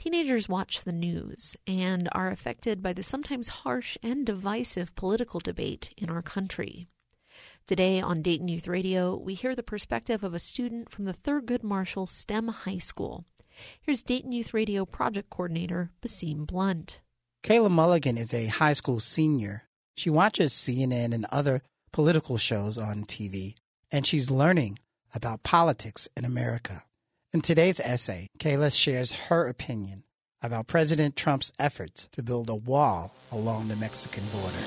Teenagers watch the news and are affected by the sometimes harsh and divisive political debate in our country. Today on Dayton Youth Radio, we hear the perspective of a student from the Thurgood Marshall STEM High School. Here's Dayton Youth Radio Project Coordinator, Basim Blunt. Kayla Mulligan is a high school senior. She watches CNN and other political shows on TV, and she's learning about politics in America. In today's essay, Kayla shares her opinion about President Trump's efforts to build a wall along the Mexican border.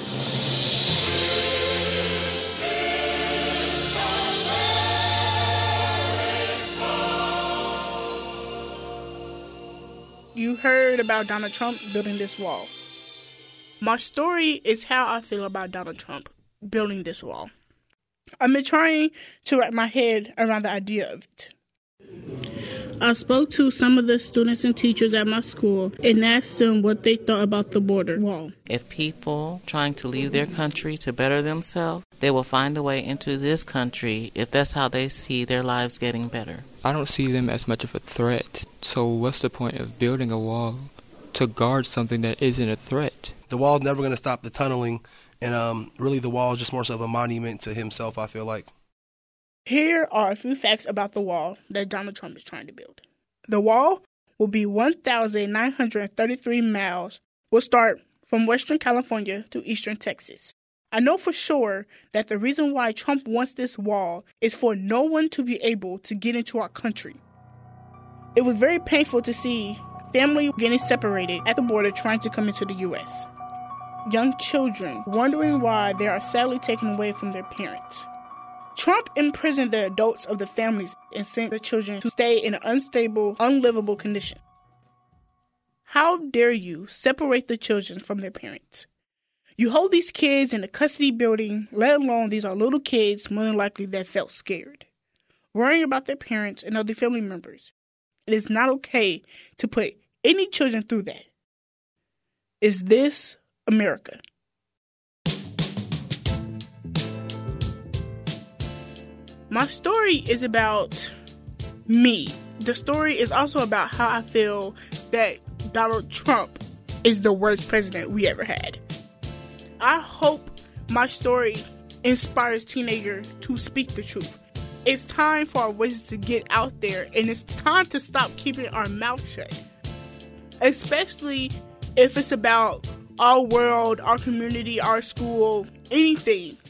You heard about Donald Trump building this wall. My story is how I feel about Donald Trump building this wall. I've been trying to wrap my head around the idea of it. I spoke to some of the students and teachers at my school and asked them what they thought about the border wall. If people trying to leave their country to better themselves, they will find a way into this country if that's how they see their lives getting better. I don't see them as much of a threat. So what's the point of building a wall to guard something that isn't a threat? The wall's never going to stop the tunneling, and really the wall is just more so of a monument to himself, I feel like. Here are a few facts about the wall that Donald Trump is trying to build. The wall will be 1,933 miles. Will start from Western California to Eastern Texas. I know for sure that the reason why Trump wants this wall is for no one to be able to get into our country. It was very painful to see family getting separated at the border trying to come into the U.S. Young children wondering why they are sadly taken away from their parents. Trump imprisoned the adults of the families and sent the children to stay in an unstable, unlivable condition. How dare you separate the children from their parents? You hold these kids in a custody building, let alone these are little kids, more than likely that felt scared, worrying about their parents and other family members. It is not okay to put any children through that. Is this America? My story is about me. The story is also about how I feel that Donald Trump is the worst president we ever had. I hope my story inspires teenagers to speak the truth. It's time for our voices to get out there, and it's time to stop keeping our mouth shut. Especially if it's about our world, our community, our school, anything.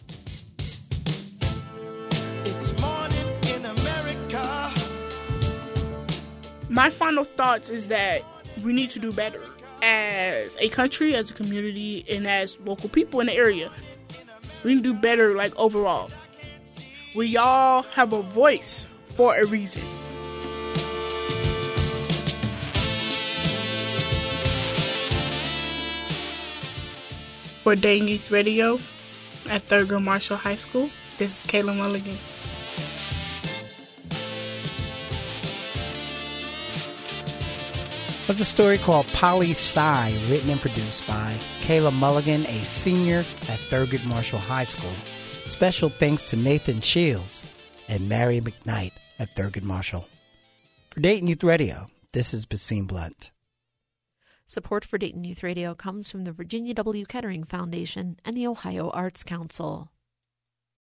My final thoughts is that we need to do better as a country, as a community, and as local people in the area. We need to do better, like, overall. We all have a voice for a reason. For Dayton Youth Radio at Thurgood Marshall High School, this is Kayla Mulligan. That's a story called Poli-Sci, written and produced by Kayla Mulligan, a senior at Thurgood Marshall High School. Special thanks to Nathan Shields and Mary McKnight at Thurgood Marshall. For Dayton Youth Radio, this is Basim Blunt. Support for Dayton Youth Radio comes from the Virginia W. Kettering Foundation and the Ohio Arts Council.